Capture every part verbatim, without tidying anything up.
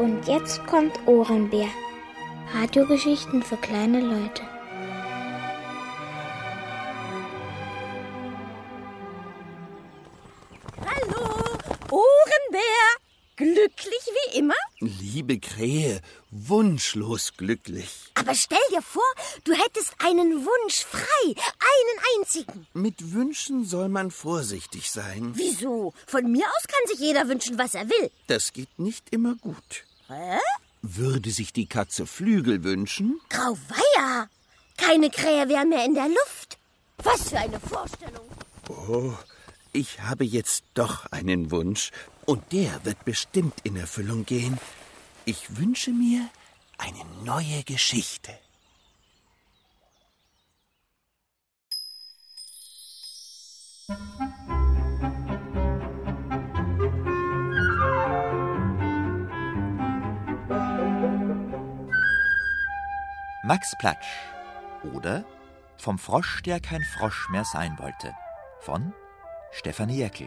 Und jetzt kommt Ohrenbär. Radiogeschichten für kleine Leute. Hallo, Ohrenbär. Glücklich wie immer? Liebe Krähe, wunschlos glücklich. Aber stell dir vor, du hättest einen Wunsch frei, einen einzigen. Mit Wünschen soll man vorsichtig sein. Wieso? Von mir aus kann sich jeder wünschen, was er will. Das geht nicht immer gut. Hä? Würde sich die Katze Flügel wünschen? Grauweia! Keine Krähe wäre mehr in der Luft. Was für eine Vorstellung. Oh, ich habe jetzt doch einen Wunsch. Und der wird bestimmt in Erfüllung gehen. Ich wünsche mir eine neue Geschichte. Max Platsch oder Vom Frosch, der kein Frosch mehr sein wollte, von Stefanie Jäckel.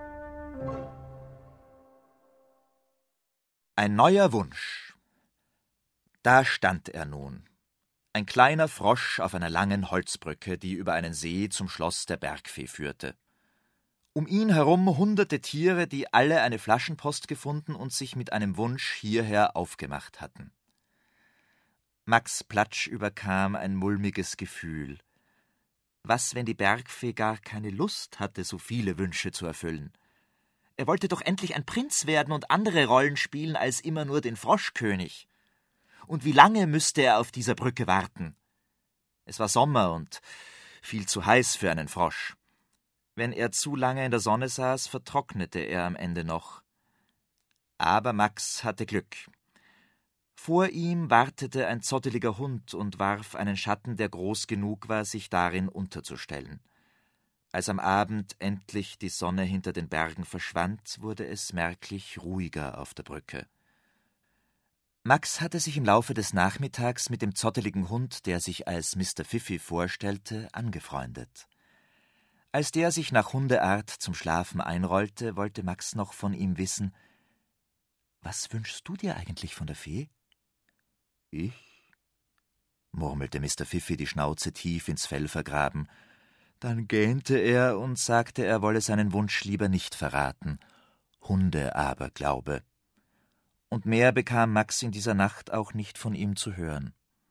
Ein neuer Wunsch. Da stand er nun, ein kleiner Frosch auf einer langen Holzbrücke, die über einen See zum Schloss der Bergfee führte. Um ihn herum hunderte Tiere, die alle eine Flaschenpost gefunden und sich mit einem Wunsch hierher aufgemacht hatten. Max Platsch überkam ein mulmiges Gefühl. Was, wenn die Bergfee gar keine Lust hatte, so viele Wünsche zu erfüllen? Er wollte doch endlich ein Prinz werden und andere Rollen spielen als immer nur den Froschkönig. Und wie lange müsste er auf dieser Brücke warten? Es war Sommer und viel zu heiß für einen Frosch. Wenn er zu lange in der Sonne saß, vertrocknete er am Ende noch. Aber Max hatte Glück. Vor ihm wartete ein zotteliger Hund und warf einen Schatten, der groß genug war, sich darin unterzustellen. Als am Abend endlich die Sonne hinter den Bergen verschwand, wurde es merklich ruhiger auf der Brücke. Max hatte sich im Laufe des Nachmittags mit dem zotteligen Hund, der sich als Mister Pfiffi vorstellte, angefreundet. Als der sich nach Hundeart zum Schlafen einrollte, wollte Max noch von ihm wissen: »Was wünschst du dir eigentlich von der Fee?« »Ich?«, murmelte Mister Pfiffi, die Schnauze tief ins Fell vergraben. Dann gähnte er und sagte, er wolle seinen Wunsch lieber nicht verraten. Hundeaberglaube. Und mehr bekam Max in dieser Nacht auch nicht von ihm zu hören.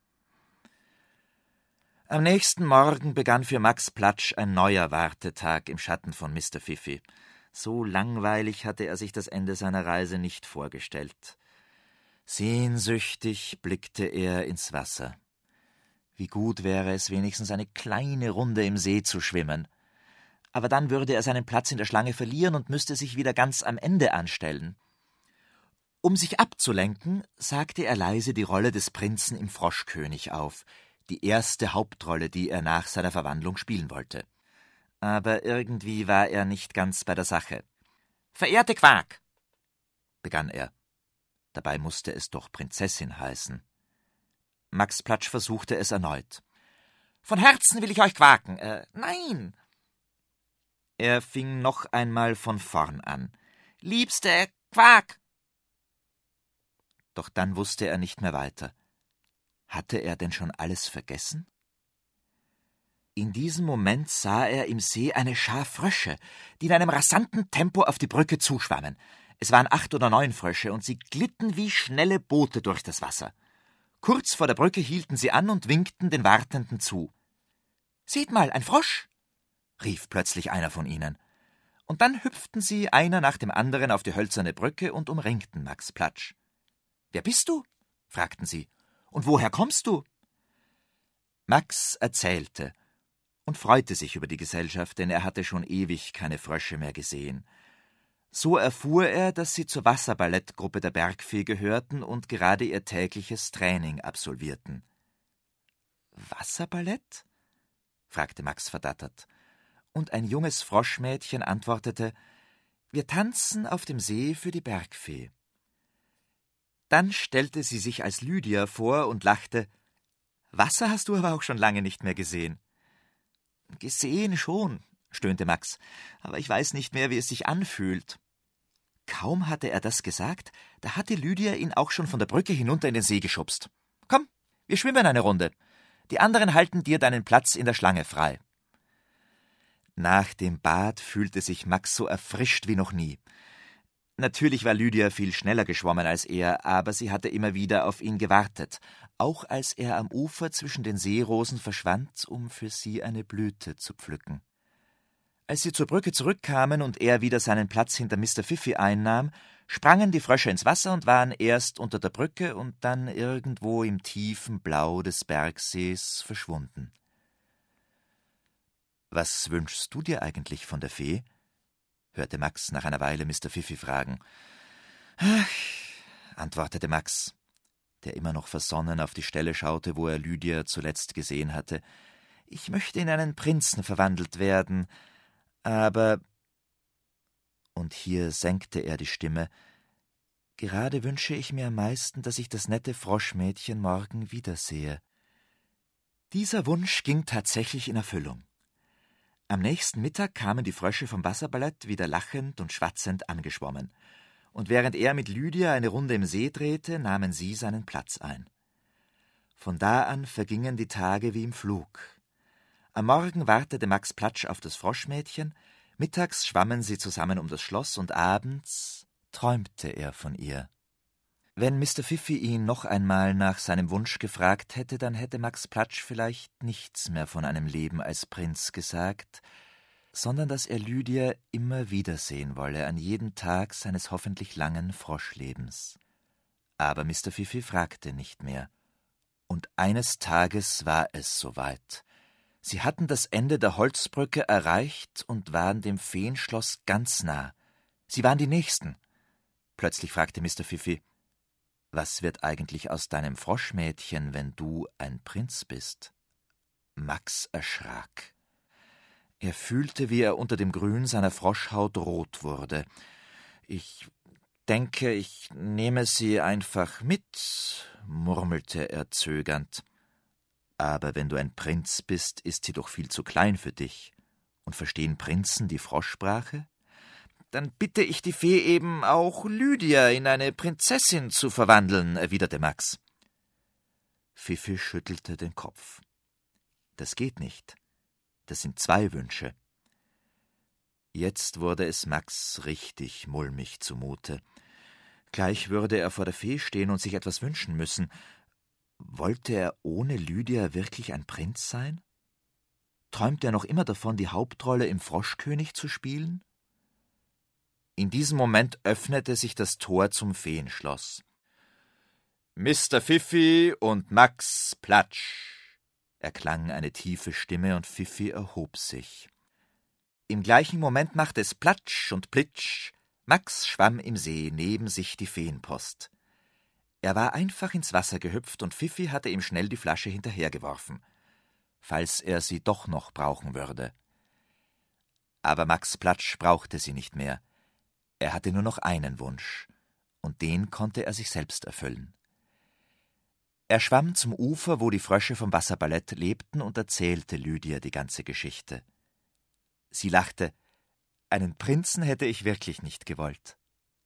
Am nächsten Morgen begann für Max Platsch ein neuer Wartetag im Schatten von Mister Pfiffi. So langweilig hatte er sich das Ende seiner Reise nicht vorgestellt. Sehnsüchtig blickte er ins Wasser. Wie gut wäre es, wenigstens eine kleine Runde im See zu schwimmen. Aber dann würde er seinen Platz in der Schlange verlieren und müsste sich wieder ganz am Ende anstellen. Um sich abzulenken, sagte er leise die Rolle des Prinzen im Froschkönig auf, die erste Hauptrolle, die er nach seiner Verwandlung spielen wollte. Aber irgendwie war er nicht ganz bei der Sache. »Verehrte Quack«, begann er. Dabei musste es doch Prinzessin heißen. Max Platsch versuchte es erneut. »Von Herzen will ich euch quaken. Äh, nein!« Er fing noch einmal von vorn an. »Liebste, Quack!« Doch dann wusste er nicht mehr weiter. Hatte er denn schon alles vergessen? In diesem Moment sah er im See eine Schar Frösche, die in einem rasanten Tempo auf die Brücke zuschwammen. Es waren acht oder neun Frösche, und sie glitten wie schnelle Boote durch das Wasser. Kurz vor der Brücke hielten sie an und winkten den Wartenden zu. »Seht mal, ein Frosch«, rief plötzlich einer von ihnen. Und dann hüpften sie einer nach dem anderen auf die hölzerne Brücke und umringten Max Platsch. »Wer bist du?« fragten sie. »Und woher kommst du?« Max erzählte und freute sich über die Gesellschaft, denn er hatte schon ewig keine Frösche mehr gesehen. So erfuhr er, dass sie zur Wasserballettgruppe der Bergfee gehörten und gerade ihr tägliches Training absolvierten. »Wasserballett?« fragte Max verdattert. Und ein junges Froschmädchen antwortete: »Wir tanzen auf dem See für die Bergfee.« Dann stellte sie sich als Lydia vor und lachte. »Wasser hast du aber auch schon lange nicht mehr gesehen.« »Gesehen schon«, stöhnte Max, »aber ich weiß nicht mehr, wie es sich anfühlt.« Kaum hatte er das gesagt, da hatte Lydia ihn auch schon von der Brücke hinunter in den See geschubst. »Komm, wir schwimmen eine Runde. Die anderen halten dir deinen Platz in der Schlange frei.« Nach dem Bad fühlte sich Max so erfrischt wie noch nie. Natürlich war Lydia viel schneller geschwommen als er, aber sie hatte immer wieder auf ihn gewartet, auch als er am Ufer zwischen den Seerosen verschwand, um für sie eine Blüte zu pflücken. Als sie zur Brücke zurückkamen und er wieder seinen Platz hinter Mister Pfiffi einnahm, sprangen die Frösche ins Wasser und waren erst unter der Brücke und dann irgendwo im tiefen Blau des Bergsees verschwunden. »Was wünschst du dir eigentlich von der Fee?« hörte Max nach einer Weile Mister Pfiffi fragen. »Ach«, antwortete Max, der immer noch versonnen auf die Stelle schaute, wo er Lydia zuletzt gesehen hatte. »Ich möchte in einen Prinzen verwandelt werden, aber...« Und hier senkte er die Stimme. »Gerade wünsche ich mir am meisten, dass ich das nette Froschmädchen morgen wiedersehe.« Dieser Wunsch ging tatsächlich in Erfüllung. Am nächsten Mittag kamen die Frösche vom Wasserballett wieder lachend und schwatzend angeschwommen, und während er mit Lydia eine Runde im See drehte, nahmen sie seinen Platz ein. Von da an vergingen die Tage wie im Flug. Am Morgen wartete Max Platsch auf das Froschmädchen, mittags schwammen sie zusammen um das Schloss und abends träumte er von ihr. Wenn Mister Pfiffi ihn noch einmal nach seinem Wunsch gefragt hätte, dann hätte Max Platsch vielleicht nichts mehr von einem Leben als Prinz gesagt, sondern dass er Lydia immer wiedersehen wolle, an jedem Tag seines hoffentlich langen Froschlebens. Aber Mister Pfiffi fragte nicht mehr. Und eines Tages war es soweit. Sie hatten das Ende der Holzbrücke erreicht und waren dem Feenschloss ganz nah. Sie waren die Nächsten. Plötzlich fragte Mister Pfiffi: »Was wird eigentlich aus deinem Froschmädchen, wenn du ein Prinz bist?« Max erschrak. Er fühlte, wie er unter dem Grün seiner Froschhaut rot wurde. »Ich denke, ich nehme sie einfach mit«, murmelte er zögernd. »Aber wenn du ein Prinz bist, ist sie doch viel zu klein für dich. Und verstehen Prinzen die Froschsprache?« »Dann bitte ich die Fee eben auch, Lydia in eine Prinzessin zu verwandeln«, erwiderte Max. Pfiffi schüttelte den Kopf. »Das geht nicht. Das sind zwei Wünsche.« Jetzt wurde es Max richtig mulmig zumute. Gleich würde er vor der Fee stehen und sich etwas wünschen müssen. Wollte er ohne Lydia wirklich ein Prinz sein? Träumte er noch immer davon, die Hauptrolle im Froschkönig zu spielen? In diesem Moment öffnete sich das Tor zum Feenschloss. »Mister Pfiffi und Max Platsch«, erklang eine tiefe Stimme, und Pfiffi erhob sich. Im gleichen Moment machte es Platsch und Plitsch. Max schwamm im See, neben sich die Feenpost. Er war einfach ins Wasser gehüpft, und Pfiffi hatte ihm schnell die Flasche hinterhergeworfen, falls er sie doch noch brauchen würde. Aber Max Platsch brauchte sie nicht mehr. Er hatte nur noch einen Wunsch, und den konnte er sich selbst erfüllen. Er schwamm zum Ufer, wo die Frösche vom Wasserballett lebten, und erzählte Lydia die ganze Geschichte. Sie lachte. »Einen Prinzen hätte ich wirklich nicht gewollt.«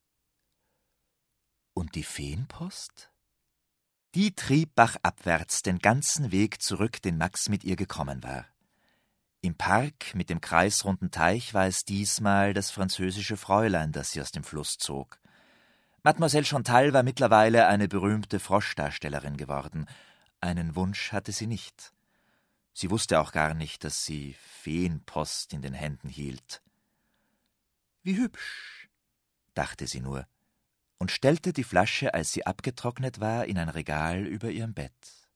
Und die Feenpost? Die trieb bachabwärts den ganzen Weg zurück, den Max mit ihr gekommen war. Im Park mit dem kreisrunden Teich war es diesmal das französische Fräulein, das sie aus dem Fluss zog. Mademoiselle Chantal war mittlerweile eine berühmte Froschdarstellerin geworden. Einen Wunsch hatte sie nicht. Sie wusste auch gar nicht, dass sie Feenpost in den Händen hielt. »Wie hübsch«, dachte sie nur, und stellte die Flasche, als sie abgetrocknet war, in ein Regal über ihrem Bett.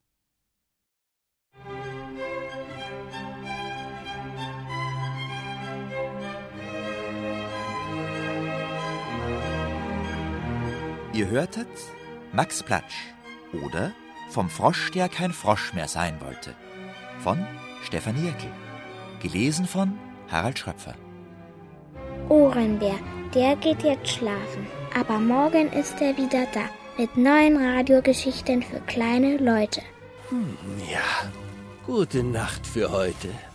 Ihr hörtet Max Platsch oder Vom Frosch, der kein Frosch mehr sein wollte, von Stefanie Eckel, gelesen von Harald Schröpfer. Ohrenbär, der geht jetzt schlafen, aber morgen ist er wieder da mit neuen Radiogeschichten für kleine Leute. Hm, ja, gute Nacht für heute.